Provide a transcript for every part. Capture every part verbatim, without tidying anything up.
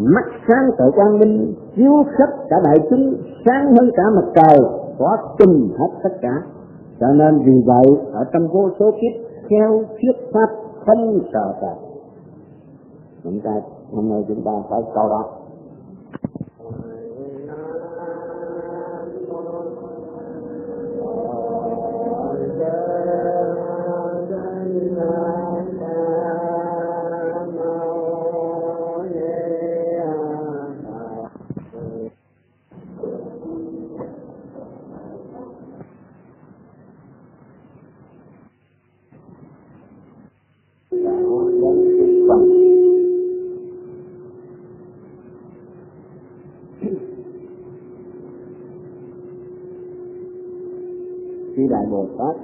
mắt sáng tự quang minh, chiếu khắp cả đại chúng, sáng hơn cả mặt trời, tỏa trùm hết tất cả. Cho nên vì vậy ở trong vô số kiếp theo thuyết pháp không sợ trời. Chúng ta hôm nay chúng ta phải câu đó. Khi Đại Bồ Tát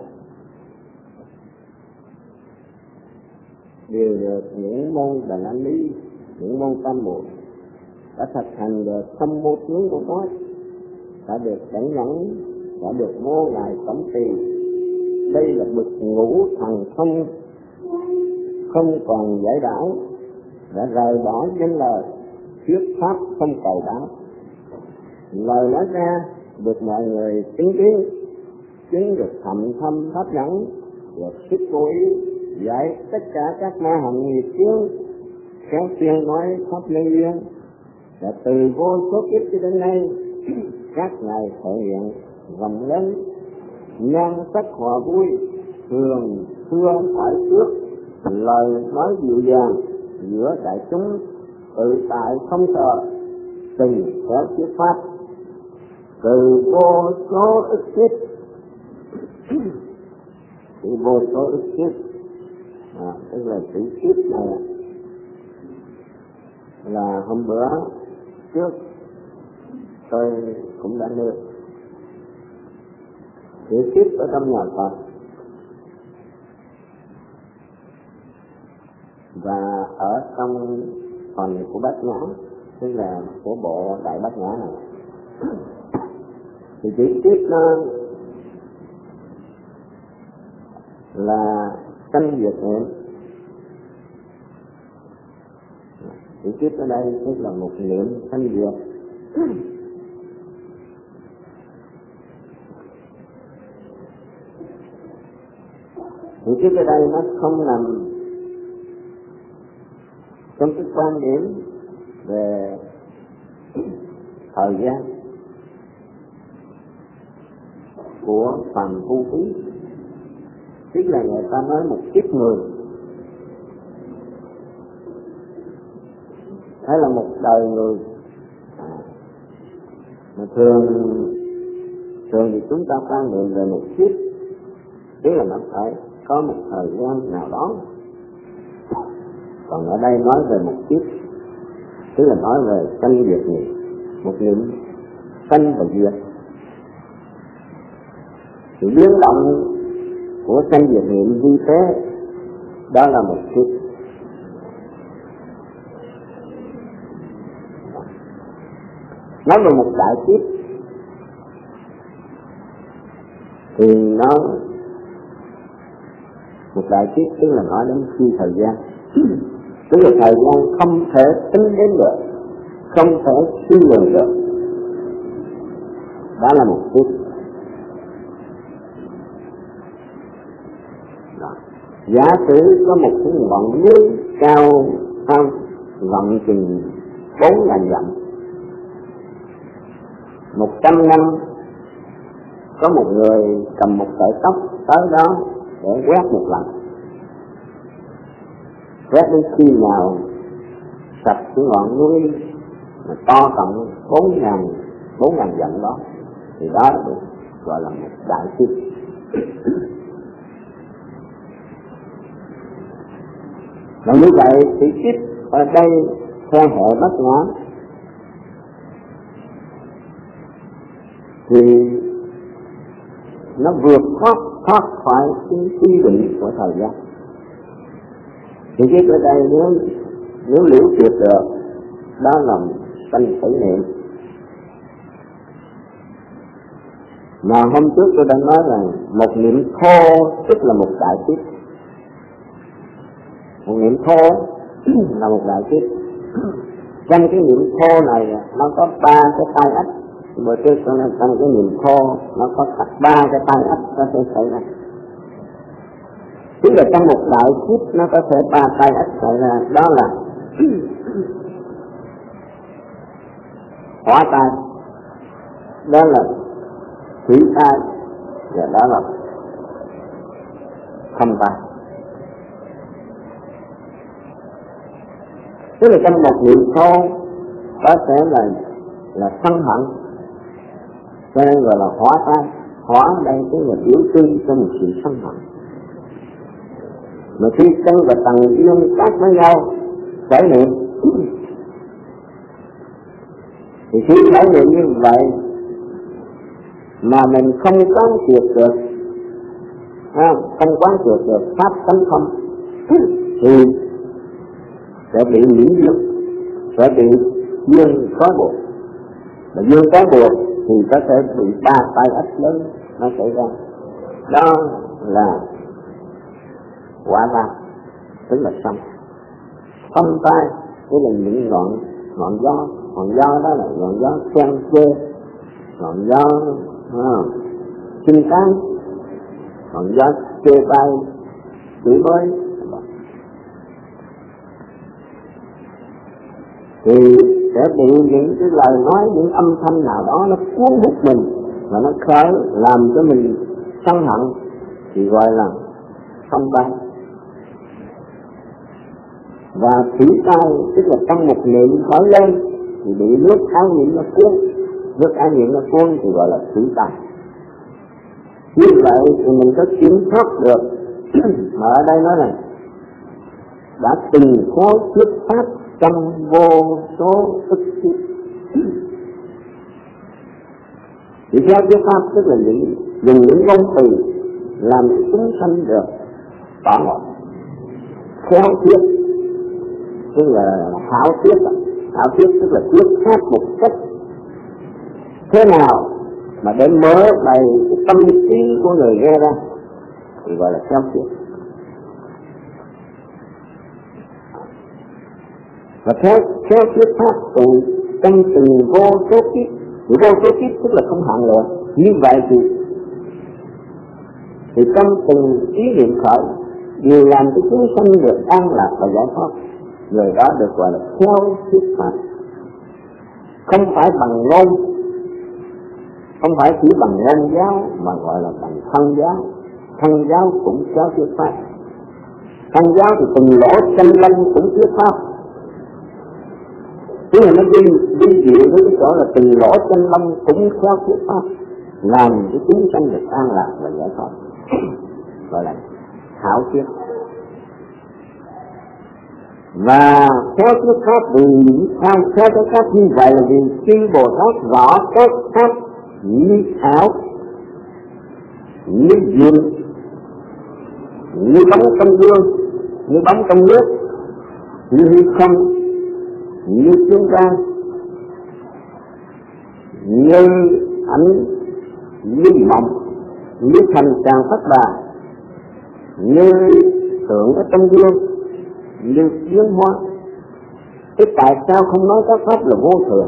đều được những môn đàn anh lý, những môn tam muội đã thực hành được tâm mô tướng của Pháp, đã được cảnh nhẫn, đã được vô ngại tổng trì. Đây là bậc ngũ thần thông, không còn giải đảo, đã rời bỏ những lời thuyết pháp không cầu đảo. Lời nói ra được mọi người chứng kiến, chứng được thầm thâm pháp nhẫn, được sức cố ý giải tất cả các ma hành nghiệp chướng, khéo tiên nói pháp nhân duyên. Và từ vô số kiếp cho đến nay, các ngài thể hiện rộng lớn, nhan sắc hòa vui, thường xưa phải trước, lời nói dịu dàng giữa đại chúng, tự tại không sợ, tình khéo thuyết pháp. Từ vô số ức kiếp, từ vô số ức kiếp, à, tức là chữ kiếp này là hôm bữa trước tôi cũng đã nêu. Chữ kiếp ở trong nhà Phật và ở trong phần của Bát Nhã, tức là của bộ Đại Bát Nhã này, thì chữ kiếp nó là sanh diệt niệm. Chữ kiếp ở đây tức là một niệm sanh diệt. Chữ kiếp ở đây nó không nằm trong cái quan điểm về thời gian của phàm phu quý, tức là người ta nói một kiếp người hay là một đời người. À, mà thường thường thì chúng ta quan niệm về một kiếp, tức là nó phải có một thời gian nào đó. Còn ở đây nói về một kiếp, tức là nói về sanh diệt niệm, một niệm sanh và diệt. Sự biến động của sanh diệt niệm như thế, đó là một kiếp. Nói về một đại kiếp thì nó một đại kiếp tức là nói đến khi thời gian, tức là thời gian không thể tính đến được, không thể suy luận được, đó là một kiếp. Giả sử có một cái ngọn núi cao cao rộng chừng bốn ngàn dặm, một trăm năm có một người cầm một sợi tóc tới đó để quét một lần, quét đến khi nào sạch cái ngọn núi mà to tận bốn ngàn bốn ngàn dặm đó, thì đó được gọi là một đại kiếp. Và như vậy thì kiếp ở đây theo hệ Bát Nhã thì nó vượt thoát thoát khỏi cái quy định của thời gian. Thì cái ở đây nếu nếu liễu triệt được, đó là sanh tử niệm. Mà hôm trước tôi đã nói là một niệm thô tức là một đại kiếp, một niệm thô là một đại kiếp. trong cái niệm khô này nó có ba cái tai ách. Bữa trước tôi nói trong cái niệm khô nó có ba cái tai ách có thể xảy ra. Tức là trong một đại kiếp nó có thể ba tai ách xảy ra, đó là hỏa tai, đó là thủy tai, và đó là không tai. Tức là trong một niệm khô có thể là là sân hận, cho nên gọi là hỏa tai. Hỏa ở đây tức là biểu trưng cho một sự sân hận. Mà khi chân và tầng dương tác với nhau khởi niệm, thì khi khởi niệm như vậy mà mình không quán triệt được, không quán triệt được pháp tánh không, thì sẽ bị nhiễm dục, sẽ bị dương có buộc. Mà dương có buộc thì có thể bị ba tai ách lớn nó xảy ra. Đó là quả ra, tức là sông. Sông tai tức là những ngọn ngọn gió, ngọn gió đó là ngọn gió khen chê, ngọn gió sinh tán, ngọn gió chê bai, chửi bới. Thì sẽ bị những cái lời nói, những âm thanh nào đó nó cuốn hút mình và nó khởi làm cho mình sân hận, thì gọi là sông tai. Và thủy tai tức là trong một niệm khởi lên thì bị nước ái niệm nó cuốn, nước ái niệm nó cuốn thì gọi là thủy tai. Như vậy thì mình có kiểm soát được. Mà ở đây nói là đã từng có thuyết pháp trong vô số ức kiếp. Thì theo thuyết pháp tức là những dùng những ngôn từ làm chúng sanh được tỏ ngộ, khéo thuyết, tức là thảo thuyết. Thảo thuyết tức là thuyết pháp một cách thế nào mà để mở bày cái tâm trí của người nghe ra thì gọi là khéo thuyết. Và theo theo thuyết pháp từ trong từng vô số kiếp, thì vô số kiếp tức là không hạn lượng. Như vậy thì thì trong từng ý niệm khởi đều làm cho chúng sanh được an lạc và giải thoát. Người đó được gọi là theo thuyết pháp, không phải bằng ngôn, không phải chỉ bằng ngôn giáo mà gọi là bằng thân giáo. Thân giáo cũng theo thuyết pháp. Thân giáo thì từng lỗ chân lông cũng thuyết pháp. Tức là nó đi đi diệu với cái chỗ là từng lỗ chân lông cũng theo thuyết pháp, làm cho chúng sanh được an lạc và giải thoát, gọi là thảo thuyết. Và theo thuyết pháp vì sao theo cái pháp như vậy là vì chư Bồ Tát rõ các pháp như ảo, như diệm, như bóng trong gương, như bóng trong nước, như hư không, như tiếng vang, như ảnh, như mộng, như thành tràng phát bà, như tượng ở trong gương, như biến hóa. Thế tại sao không nói các pháp là vô thường?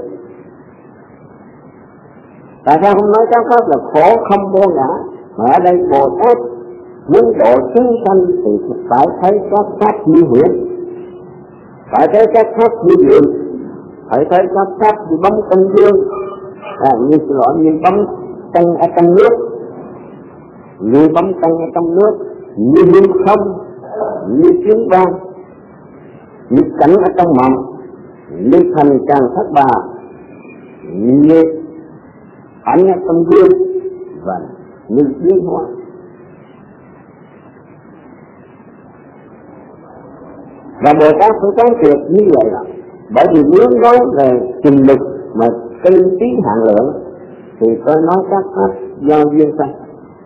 Tại sao không nói các pháp là khổ không vô ngã? Mà ở đây Bồ Tát muốn độ chúng sanh thì phải thấy các pháp như hiện, phải thấy các pháp như điện, phải thấy các pháp như bóng trong gương, à, như lỗi như bóng trong ở trong nước, như bóng trong ở trong nước, như hư không, như tiếng vang, như cảnh ở trong mộng, như thành tràng thất bà, như ảnh ở trong gương và như biến hóa. Và Bồ Tát phải quán triệt như vậy là bởi vì nếu nói về trình lực mà tinh tí hạn lượng thì tôi nói các pháp do duyên sanh.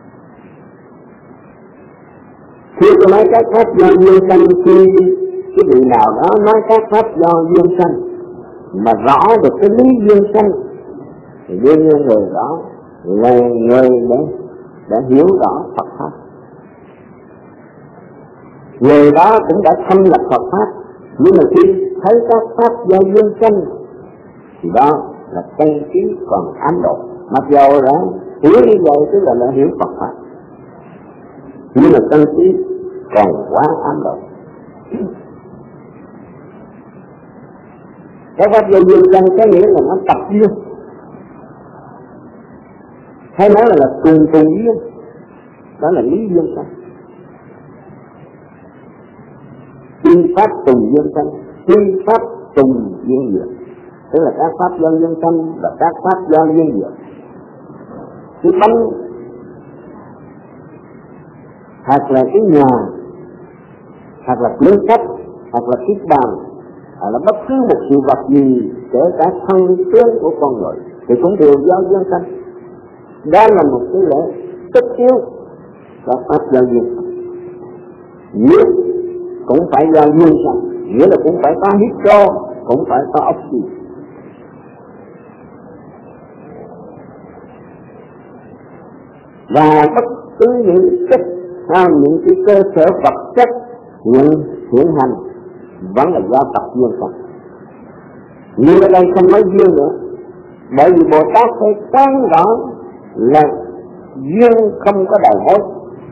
Khi tôi nói các pháp do duyên sanh, khi cái vị nào đó nói các pháp do duyên sanh mà rõ được cái lý duyên sanh thì đương nhiên người đó là người đã, đã hiểu rõ Phật pháp. Người đó cũng đã thâm nhập Phật pháp, nhưng mà khi thấy các pháp do duyên sanh thì đó là căn trí còn ám độ. Mặc dù là hiểu như vậy tức là đã hiểu Phật pháp, nhưng mà căn trí còn quá ám độ. Các pháp do duyên sanh có nghĩa là nó tập duyên, hay nói là, là trùng trùng duyên, đó là lý duyên sanh. Tuy pháp trùng duyên sanh, tuy pháp trùng duyên diệt, tức là các pháp do duyên sanh và các pháp do duyên diệt. Cái bánh hoặc là cái nhà, hoặc là cuốn sách, hoặc là chiếc bàn, hoặc là bất cứ một sự vật gì, kể cả thân tướng của con người thì cũng đều do duyên sanh. Đó là một cái lẽ tất yếu các pháp do duyên. Nghĩa cũng phải do duyên sanh, nghĩa là cũng phải có hydro, cũng phải có oxy. Và bất cứ những chất hay những cái cơ sở vật chất hiện hiện hành vẫn là do tập duyên sanh. Nhưng ở đây không nói duyên nữa, bởi vì Bồ Tát phải quán rõ là duyên không có đòi hỏi.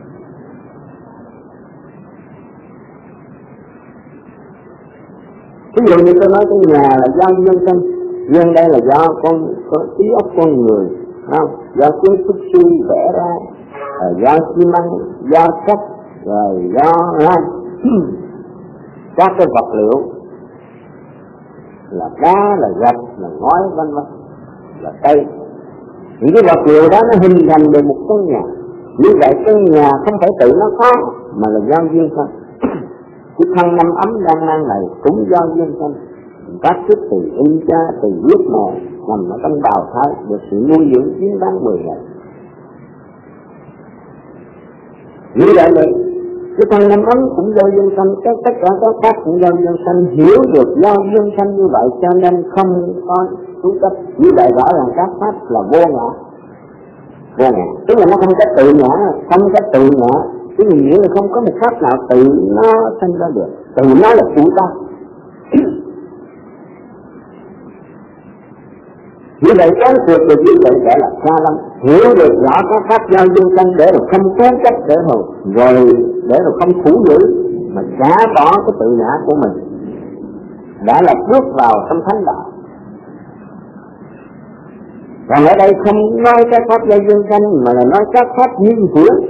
Ví dụ như tôi nói cái nhà là do duyên sanh, duyên đây là do con có trí óc con người, không? Do kiến trúc sư vẽ ra, do xi măng, do sắt, rồi do các cái vật liệu là đá, là gạch, là ngói, vân vân, là cây. Những cái vật liệu đó nó hình thành được một căn nhà. Như vậy căn nhà không phải tự nó có, mà là do duyên sanh. Cái thân năm ấm đang mang này cũng do duyên sanh. Các sức từ in cha, từ viết mẹ nằm ở trong bào thai, được sự nuôi dưỡng chín tháng mười ngày. Như vậy này, cái thân năm ấm cũng do duyên sanh, tất cả các pháp cũng do duyên sanh. Hiểu được do duyên sanh như vậy cho nên không có chú cấp. Như vậy rõ ràng các pháp là vô ngã. Vô ngã, tức là nó không có tự ngã, không có tự ngã. Cái nghĩa là không có một pháp nào tự nó sanh ra được, tự nó là chủ ta. Như vậy quán triệt được như vậy sẽ là xa lắm. Hiểu được rõ các pháp do duyên sanh để rồi không phán cách để rồi rồi để rồi không thủ giữ mà xả bỏ cái tự ngã của mình, đã là bước vào trong thánh đạo. Còn ở đây không nói các pháp do duyên sanh mà là nói các pháp duyên hiện.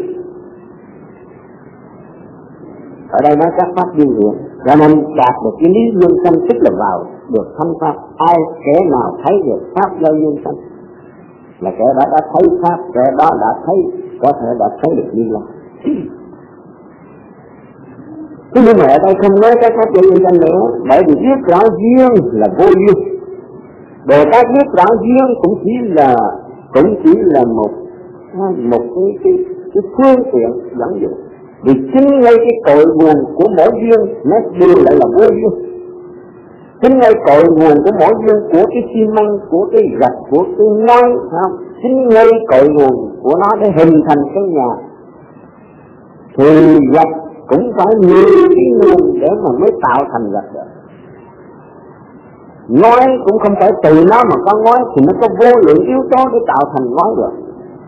Ở đây nói các pháp duyên hiện, cho nên đạt được cái lý duyên sanh tức là vào được thánh pháp. Ai kẻ nào thấy được pháp do duyên sanh là kẻ đó đã thấy pháp, kẻ đó đã thấy, có thể đã thấy được Như Lai. Thế nhưng mà ở đây không nói các pháp do duyên sanh nữa, bởi vì biết rõ duyên là vô duyên. Bồ Tát biết rõ duyên cũng chỉ là cũng chỉ là một một cái cái, cái phương tiện dẫn dụ. Vì chính ngay cái cội nguồn của mỗi duyên nó đều lại là vô duyên. Chính ngay cội nguồn của mỗi duyên, của cái xi măng, của cái gạch, của cái ngói, không? Chính ngay cội nguồn của nó để hình thành cái nhà. Thì gạch cũng phải nhiều cái nguồn để mà mới tạo thành gạch được. Ngói cũng không phải từ nó mà có ngói, thì nó có vô lượng yếu tố để tạo thành ngói được.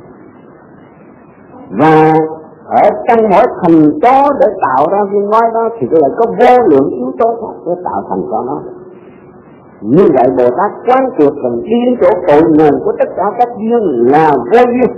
Và ở trong mỗi thành tố để tạo ra viên ngói đó thì lại có vô lượng yếu tố khác để tạo thành cho nó. Như vậy Bồ Tát quán triệt rằng đi đến chỗ cội nguồn của tất cả các duyên là vô duyên.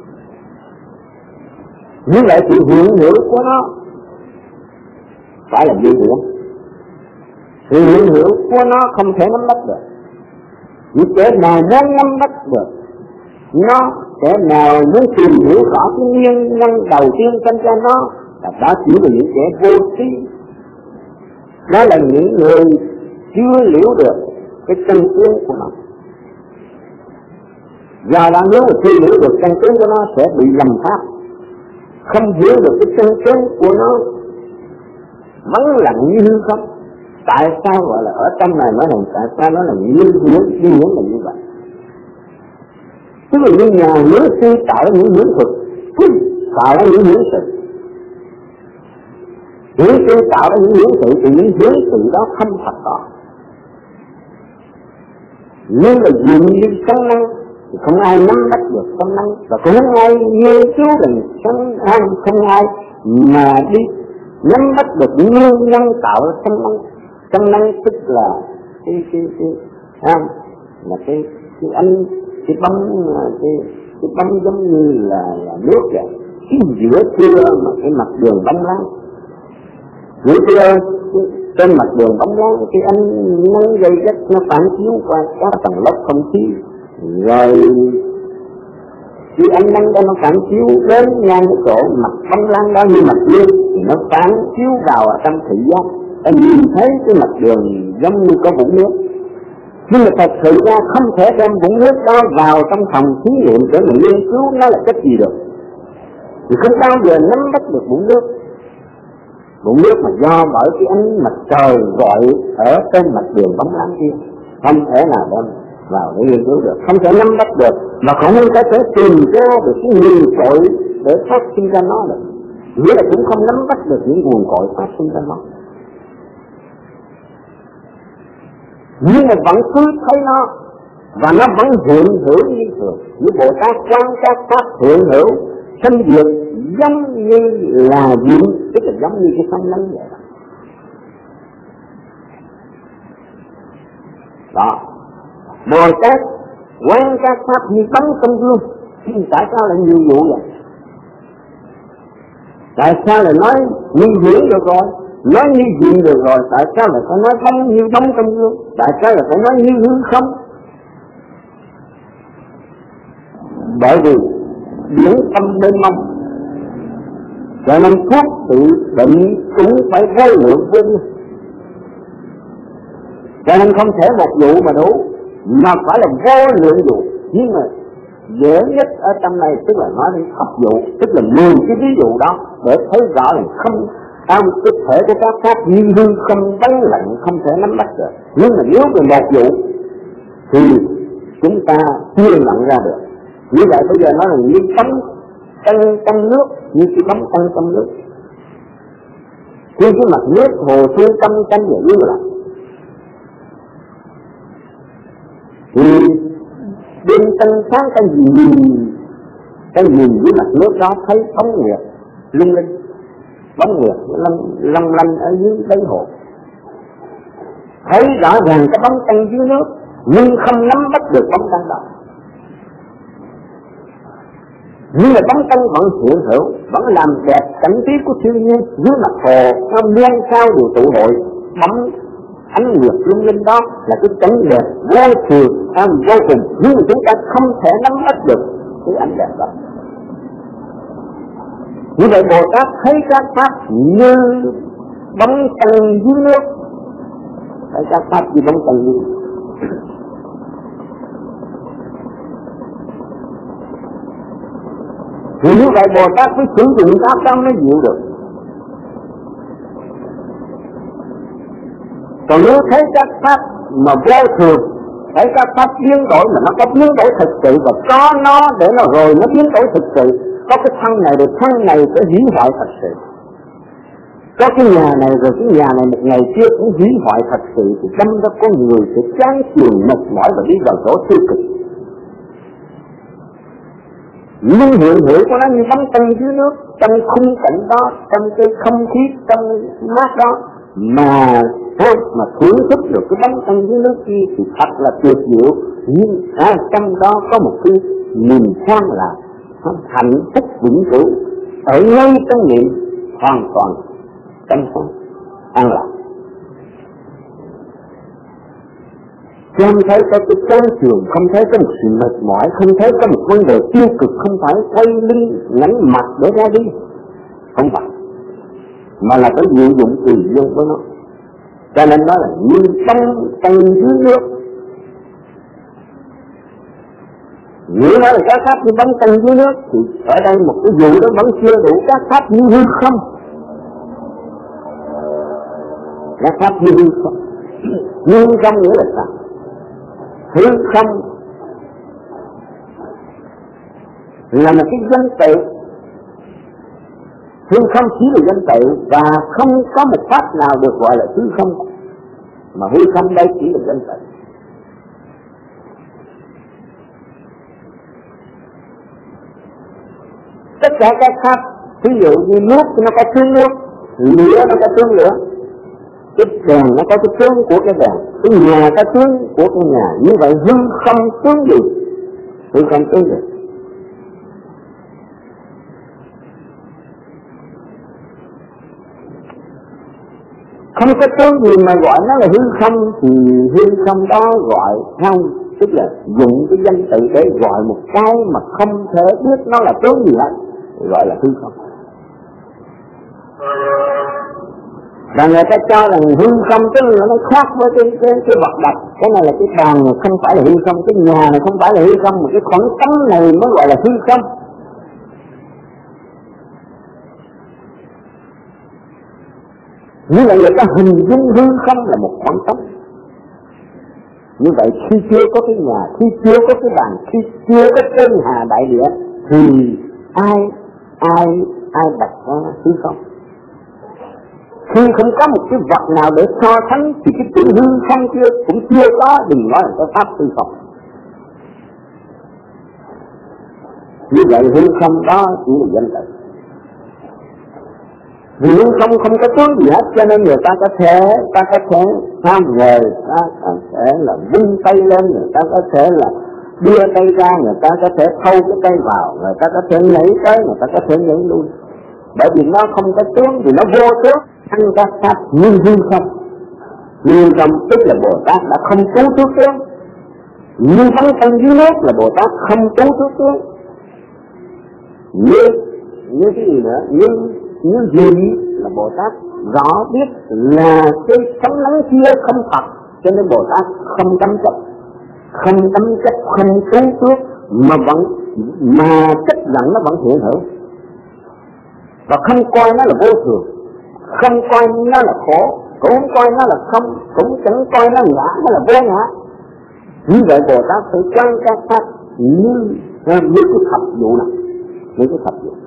Như vậy thì hiện hữu của nó phải là duyên hiện. Thì hiện hữu của nó không thể nắm bắt được. Những kẻ nào muốn nắm bắt được nó, kẻ nào muốn tìm hiểu rõ cái nguyên nhân đầu tiên sanh ra nó, là đó chỉ là những kẻ vô trí. Đó là những người chưa hiểu được cái chân tướng của nó. Do đó nếu mà chưa hiểu được chân tướng của nó sẽ bị lầm pháp. Không hiểu được cái chân tướng của nó vẫn lặng như hư không. Tại sao gọi là ở trong này nói rằng tại sao nó là như hiển, như hiển là như vậy? Tức là như nhà nếu sư tạo ra những hiển thực, tạo ra những hiển sự. Hiển sư tạo ra những hiển sự thì những hiển sự đó không thật có. Nếu là diện như sóng năng thì không ai nắm bắt được sóng năng, và cũng không ai nghiên cứu về sóng năng, không ai mà đi nắm bắt được nguyên nhân tạo ra sóng năng. Sóng năng tức là cái cái cái à, là cái cái anh cái bóng cái cái bóng giống như là, là nước vậy, cái giữa trưa mà cái mặt đường bóng láng, giữa trưa trên mặt đường bóng láng, cái ánh nắng gây gắt nó phản chiếu qua các tầng lớp không khí, rồi khi ánh nắng đó nó phản chiếu đến ngang cái chỗ mặt bóng láng đó như mặt nước thì nó phản chiếu vào ở trong thị giác, ta nhìn thấy cái mặt đường giống như có vũng nước. Nhưng mà thật sự ra không thể đem vũng nước đó vào trong phòng thí nghiệm để mà nghiên cứu nó là cách gì được, thì không bao giờ nắm bắt được vũng nước. Vũng nước mà do bởi cái ánh mặt trời gọi ở trên mặt đường bóng láng kia, không thể nào đem vào để nghiên cứu được, không thể nắm bắt được, mà không có thể tìm ra được cái nguồn cội để phát sinh ra nó được, nghĩa là cũng không nắm bắt được những nguồn cội phát sinh ra nó. Nhưng mà vẫn cứ thấy nó, và nó vẫn hiện hữu như thường, như Bồ Tát quan sát pháp hiện hữu sinh diệt giống như là diện, tức là giống như cái sóng nắng vậy đó. Bồ Tát quan sát pháp như bóng trong gương. Tại sao lại nhiều vụ vậy? Tại sao lại nói như diễn được rồi, nói như diện được rồi, tại sao lại phải nói bóng như bóng trong gương? Tại sao lại phải nói như hư không? Bởi vì biển tâm bên mông, cho nên thuốc tự bệnh cũng phải vô lượng vô biên. Cho nên không thể một vụ mà đủ, mà phải là vô lượng vụ. Nhưng mà dễ nhất ở trong này tức là nói đến thập vụ, tức là mười cái ví dụ đó để thấy rõ là không trong cái thể của các pháp như hư không vắng lặng, không thể nắm bắt được. Nhưng mà nếu về một vụ thì chúng ta chưa nhận ra được. Như vậy bây giờ nó là như bóng trong, trong nước, như cái bóng trong trong nước. Khi cái mặt nước hồ sơ trong tranh và yếu lại thì bên chân sáng ta nhìn, ta nhìn dưới mặt nước đó thấy bóng nguyệt lung linh, bóng nguyệt long long lanh ở dưới đáy hồ, thấy rõ ràng cái bóng chân dưới nước nhưng không nắm bắt được bóng chân đó. Nhưng mà bóng chân vẫn hiện hữu, vẫn làm đẹp cảnh trí của thiên nhiên. Dưới mặt hồ nó liên sao đều tụ hội, bóng ánh nguyệt lung linh đó là cái cảnh đẹp vô thường, à, vô cùng. Nhưng mà chúng ta không thể nắm bắt được cái ánh đẹp đó. Như vậy Bồ Tát thấy các pháp như bóng chân dưới nước, thấy các pháp như bóng chân dưới nước. Thì như vậy Bồ Tát mới sử dụng pháp đó mới chịu được. Còn nếu thấy các pháp mà vô thường, thấy các pháp biến đổi mà nó có biến đổi thực sự và có nó để nó rồi nó biến đổi thực sự, có cái thân này rồi thân này sẽ hủy hoại thật sự, có cái nhà này rồi cái nhà này một ngày kia cũng hủy hoại thật sự, thì trong đó có người sẽ chán chường mệt mỏi và đi vào chỗ tiêu cực. Nhưng hiện hữu của nó như bóng chân dưới nước, trong khung cảnh đó, trong cái không khí, trong mát đó, mà mà thưởng thức được cái bóng chân dưới nước kia thì thật là tuyệt diệu. Nhưng à, trong đó có một cái niềm khoan lạc, hạnh phúc vĩnh cửu ở ngay trong niệm hoàn toàn trong sáng an lạc. Không thấy có cái chán chường, không thấy có một sự mệt mỏi, không thấy có một vấn đề tiêu cực, không phải quay lưng ngẩng mặt để ra đi, không phải, mà là có diệu dụng tùy duyên với nó. Cho nên đó là như bóng chân dưới nước. Nếu nói là các pháp như bóng chân dưới nước thì ở đây một cái vụ đó vẫn chưa đủ. Các pháp như hư không, các pháp như hư không. Như hư không nghĩa là sao? Hư không là một cái danh tự. Hư không chỉ là danh tự và không có một pháp nào được gọi là hư không, mà hư không đây chỉ là danh tự. Tất cả các pháp, ví dụ như nước thì nó có tướng nước, lửa nó có tướng lửa, cái đèn nó có cái tướng của cái đèn, cái nhà có tướng của cái nhà. Như vậy hư không tướng gì? Hư không tướng gì? Không có tướng gì mà gọi nó là hư không thì hư không đó gọi không, tức là dùng cái danh từ để gọi một cái mà không thể biết nó là tướng gì hết, gọi là hư không. Và người ta cho rằng hư không tức là nó khác với cái cái, cái vật đập. Cái này là cái bàn không phải là hư không, cái nhà này không phải là hư không, mà cái khoảng trống này mới gọi là hư không. Như vậy người ta hình dung hư không là một khoảng trống. Như vậy khi chưa có cái nhà, khi chưa có cái bàn, khi chưa có thiên hà đại địa thì ai ai ai đặt ra hư không? Khi không có một cái vật nào để so sánh thì cái chữ hư không chưa cũng chưa có, đừng nói là cái pháp hư không. Như vậy hư không đó chỉ là danh từ. Vì hư không không có tướng gì hết, cho nên người ta có thể ta có thể tham về, ta có thể là vung tay lên, người ta có thể là đưa tay ra, người ta có thể thâu cái tay vào, người ta có thể nhảy tới, người ta có thể nhảy lui. Bởi vì nó không có tướng, vì nó vô tướng, ăn các pháp như hư không. Như không tức là Bồ Tát đã không trú trước tướng. Như bắn thân dưới nước là Bồ Tát không trú trước tướng. Như như cái gì nữa? Như như gì là Bồ Tát rõ biết là cái sấm nắng kia không thật, cho nên Bồ Tát không cấm chấp, không cấm chấp, không trú trước, mà vẫn mà chất lặng nó vẫn hiện hữu, và không coi nó là vô thường, không coi nó là khổ, cũng không coi nó là không, cũng chẳng coi nó ngã, nó là vô ngã. Như vậy Bồ Tát phải quan các pháp như như cái thập vụ này, như cái thập vụ.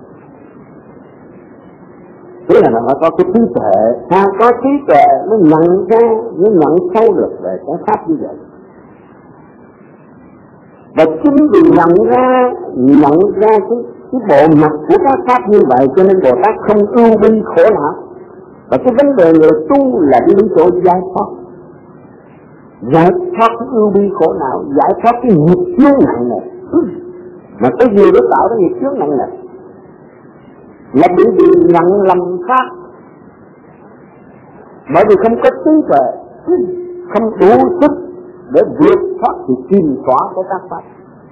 Thế là nó có cái trí tuệ, ta có trí tuệ mới nhận ra, mới nhận sâu được về cái pháp như vậy. Và chính vì nhận ra, nhận ra cái, cái bộ mặt của các pháp như vậy, cho nên Bồ Tát không ưu bi khổ não. Và cái vấn đề người tu là đi đến chỗ giải thoát. Giải thoát cái ưu bi khổ não, giải thoát cái nghiệp chướng nặng này. Mà cái gì đó tạo ra nghiệp chướng nặng này là bị bị nhận lầm pháp. Bởi vì không có trí tuệ, không đủ sức để vượt thoát thì chìm xóa của các pháp.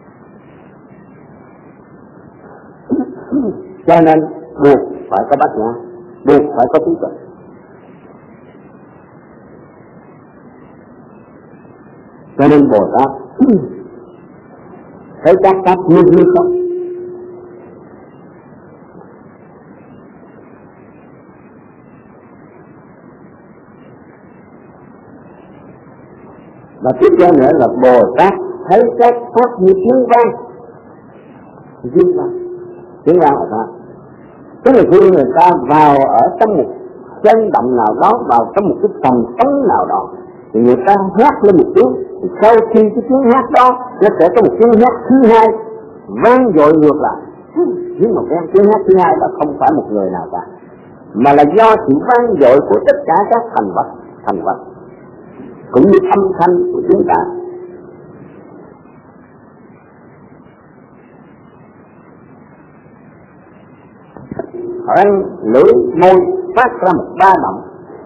Cho nên buộc phải có bát nhã, buộc phải có trí tuệ. Cho nên Bồ Tát thấy các pháp như như không. Và tiếp theo nữa là Bồ Tát thấy các pháp như tiếng vang. Tiếng vang, tiếng vang là sao? Tức là khi người ta vào ở trong một chân động nào đó, vào trong một cái phòng trống nào đó, thì người ta hát lên một tiếng, thì sau khi cái tiếng hát đó nó sẽ có một tiếng hát thứ hai vang dội ngược lại. Nhưng mà cái tiếng hát thứ hai là không phải một người nào cả, mà là do sự vang dội của tất cả các thành vật, thành vật cũng như âm thanh của chúng ta. Răng, lưỡi, môi phát ra một ba động.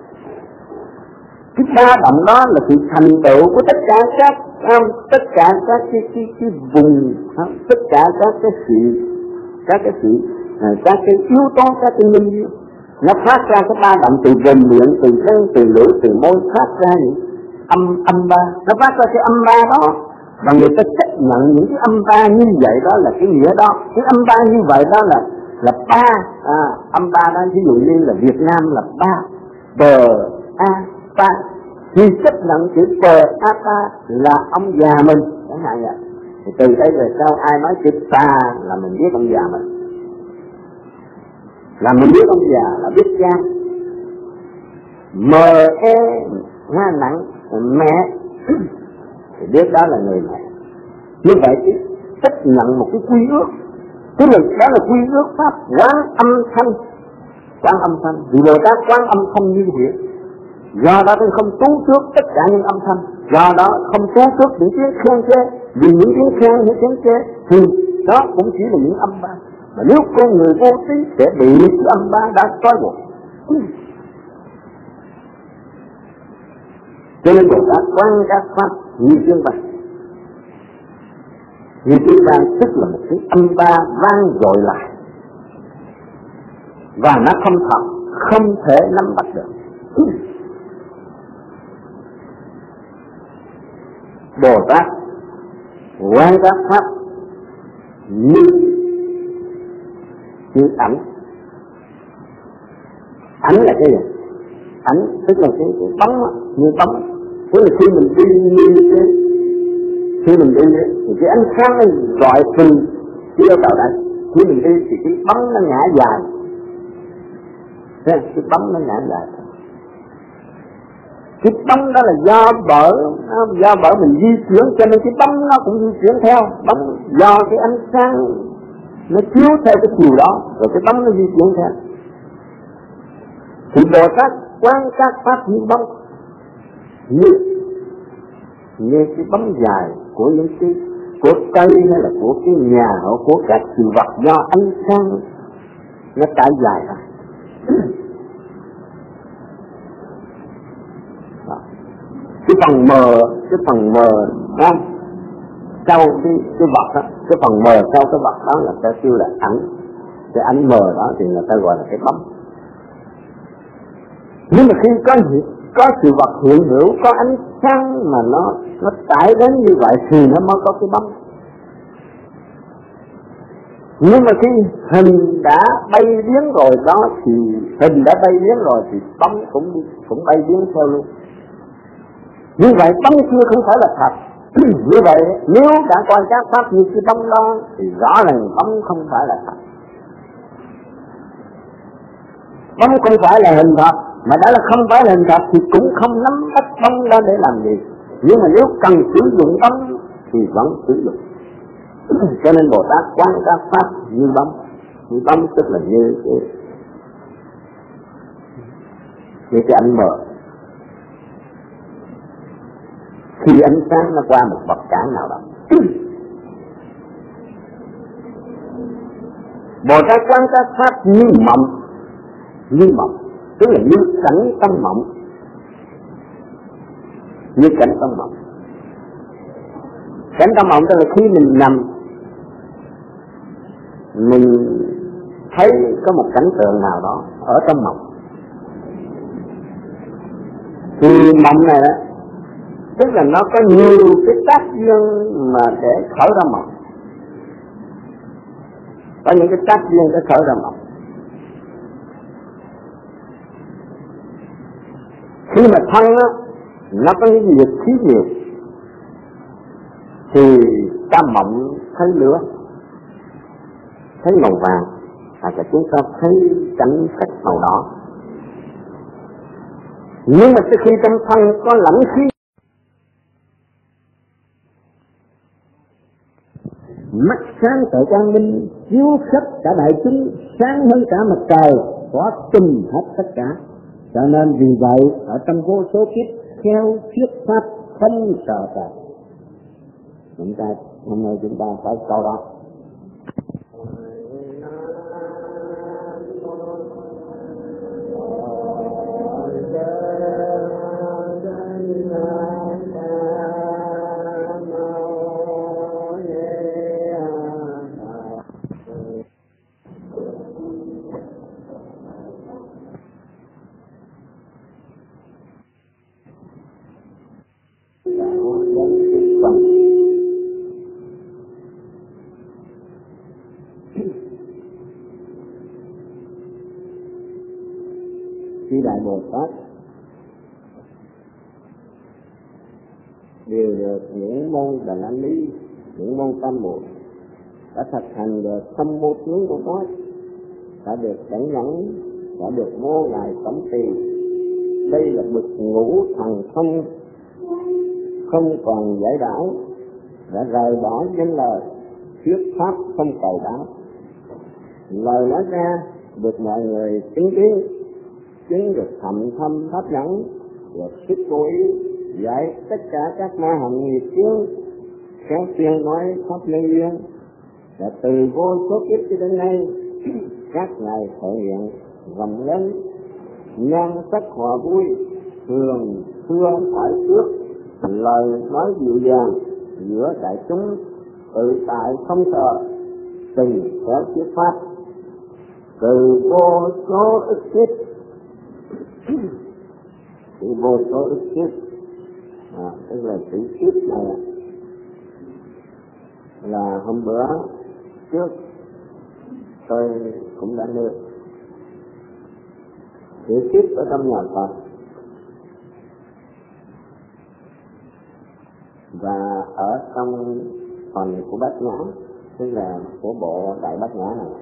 Cái ba động đó là sự thành tựu của tất cả các um, tất cả các cái cái cái vùng, um, tất cả các cái sự các cái sự uh, các cái yếu tố, các cái linh yếu. Nó phát ra cái ba động từ vùng miệng, từ răng, từ lưỡi, từ môi, phát ra những âm âm ba. Nó phát ra cái âm ba đó, và người ta chấp nhận những cái âm ba như vậy đó là cái nghĩa đó. Cái âm ba như vậy đó là là ba, à, âm ba đó, ví dụ như là Việt Nam là ba, bờ a ba, thì chấp nhận chữ bờ a ba là ông già mình, chẳng hạn vậy. Thì từ đây về sau ai nói chữ ta là mình biết ông già mình, là mình biết ông già, là biết cha. M e ha nặng mẹ thì biết đó là người mẹ. Như vậy chứ chấp nhận một cái quy ước, Tức là đó là quy ước pháp quán âm thanh, quán âm thanh. Vì Bồ Tát quán âm thanh như vậy, do đó tôi không tú trước tất cả những âm thanh, do đó không tú trước những tiếng khen chê, vì những tiếng khen những tiếng chê thì đó cũng chỉ là những âm ba. Mà nếu con người vô trí sẽ bị những âm ba đã trói buộc. Cho nên Bồ Tát quán các pháp như tiếng vang. Như tiếng vang tức là một cái âm ba vang dội lại, và nó không thật, không thể nắm bắt được. Bồ Tát quán các pháp như như ảnh. Ảnh là cái gì? Ảnh tức là cái, cái bóng, như bóng. Tức là khi mình đi như cái, khi mình đi thì cái ánh sáng nó gọi từ chiếu vào đây. Khi mình đi thì cái bóng nó ngã dài, cái bóng nó ngã dài. Cái bóng đó là do bởi do bởi mình di chuyển, cho nên cái bóng nó cũng di chuyển theo. Bóng do cái ánh sáng nó chiếu theo cái chiều đó, rồi cái bóng nó di chuyển theo. Thì Bồ Tát quán các pháp như bóng, như như cái bóng dài của những cái của cây hay là của cái nhà hoặc của các sự vật do ánh sáng nó trải dài ra. Cái phần mờ, cái phần mờ đó, sau cái cái vật đó, cái phần mờ sau cái vật đó là ta kêu là ảnh. Cái ảnh mờ đó thì người ta gọi là cái bóng. Nhưng mà khi có có sự vật hiện hữu, có ánh sáng mà nó nó tải đến như vậy thì nó mới có cái bóng. Nhưng mà khi hình đã bay biến rồi đó thì hình đã bay biến rồi thì bóng cũng cũng bay biến theo luôn. Như vậy bóng kia không phải là thật. Như vậy nếu đã coi các pháp như cái bóng đó thì rõ ràng bóng không phải là thật. Bóng không phải là hình thật, mà đã là không phải là hình thật thì cũng không nắm bắt bóng đó để làm gì. Nhưng mà nếu cần sử dụng bóng thì vẫn sử dụng. Cho nên Bồ Tát quán các pháp như bóng. Như bóng tức là như cái, như cái ánh mờ. Khi ánh sáng nó qua một vật cản nào đó, Bồ Tát quán các pháp như mộng. Như mộng tức là như cảnh trong mộng, như cảnh trong mộng. Cảnh trong mộng tức là khi mình nằm, mình thấy có một cảnh tượng nào đó ở trong mộng. Thì mộng này đó, tức là nó có nhiều cái tác duyên mà để khởi ra mộng. Có những cái tác duyên để khởi ra mộng. Khi mà thân á, nó có những việc khí nhiều thì ta mộng thấy lửa, thấy màu vàng, hoặc là chúng ta thấy cảnh sắc màu đỏ. Nhưng mà khi trong thân có lãnh khí, mắt sáng tự quang minh chiếu khắp cả đại chúng, sáng hơn cả mặt trời, có trùm hết tất cả. Cho nên vì vậy ở trong vô số kiếp theo thuyết pháp không sợ cả. Chúng ta hôm nay chúng ta phải câu đó. Khi Đại Bồ Tát đều được những môn đà la lý, những môn tam muội đã thực hành được tâm mô tướng của Pháp, đã được đẳng nhẫn, đã được vô ngài cẩm tỳ. Đây là bậc ngũ thần thông, không còn giải đảo, đã rời bỏ những lời thuyết pháp không cầu đáo, lời nói ra được mọi người chứng kiến, chứng được thầm thâm pháp nhẫn, và sức cố ý giải tất cả các ma hành nghiệp chướng, khéo tiên nói pháp nhân duyên. Và từ vô số kiếp cho đến nay, các ngài thể hiện rộng lớn nhan sắc hòa vui, thường xưa phải trước, lời nói dịu dàng giữa đại chúng, tự tại không sợ, tình khéo thuyết pháp. Từ vô số ức kiếp, từ vô số ức kiếp, à, tức là chữ kiếp này là hôm bữa trước tôi cũng đã nêu. Chữ kiếp ở trong nhà Phật và ở trong phần của Bát Nhã, tức là của bộ Đại Bát Nhã này,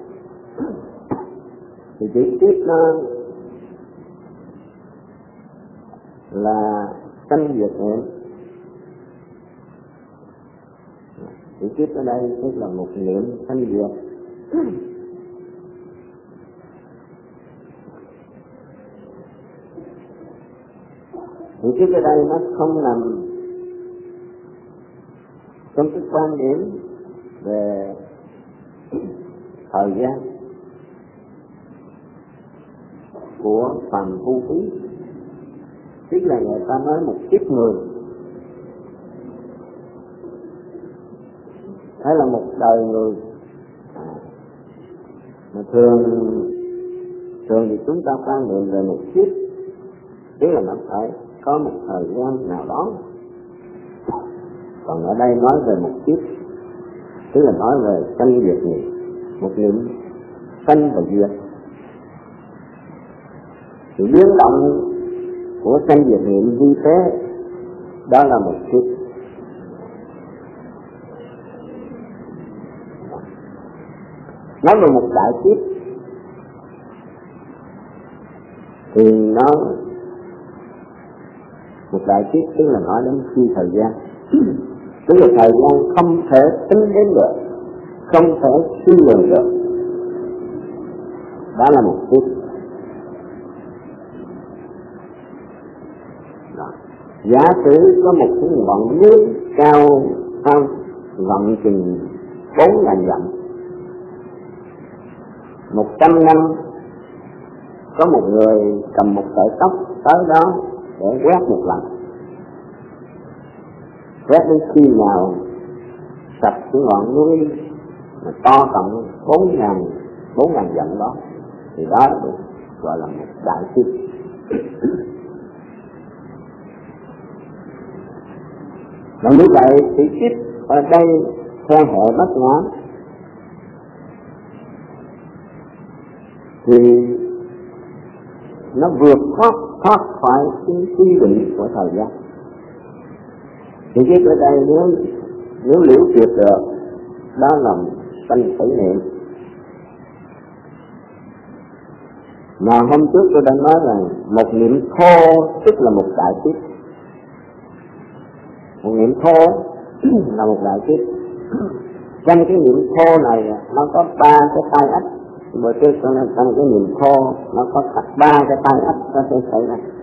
thì chữ kiếp nó là sanh diệt niệm. Chữ kiếp ở đây tức là một niệm sanh diệt. Chữ kiếp ở đây nó không nằm trong cái quan điểm về thời gian của phàm phu quý, tức là người ta nói một kiếp người hay là một đời người. À, mà thường thường thì chúng ta quan niệm về một kiếp, tức là nó phải có một thời gian nào đó. Còn ở đây nói về một kiếp, tức là nói về sanh diệt niệm, một niệm sanh và diệt. Sự biến động của sanh diệt niệm vi tế, đó là một kiếp. Nói về một đại kiếp thì nó một đại kiếp tức là nói đến khi thời gian, tức là thời gian không thể tính đến được, không thể suy luận được, đó là một kiếp. Giả sử có một cái ngọn núi cao cao rộng chừng bốn ngàn dặm, một trăm năm có một người cầm một sợi tóc tới đó để quét một lần, quét đến khi nào sạch cái ngọn núi mà to tận bốn ngàn bốn ngàn dặm đó, thì đó được gọi là một đại kiếp. Và như vậy thì kiếp ở đây theo hệ Bát Nhã thì nó vượt thoát thoát khỏi cái quy định của thời gian. Thì kiếp ở đây nếu nếu liễu triệt được, đó là sanh tử niệm. Mà hôm trước tôi đã nói là một niệm thô tức là một đại kiếp. Một niệm thô là một đại kiếp. Trong cái niệm thô này nó có ba cái tai ách. Bữa trước tôi nói trong cái niệm thô nó có ba cái tai ách nó sẽ xảy ra.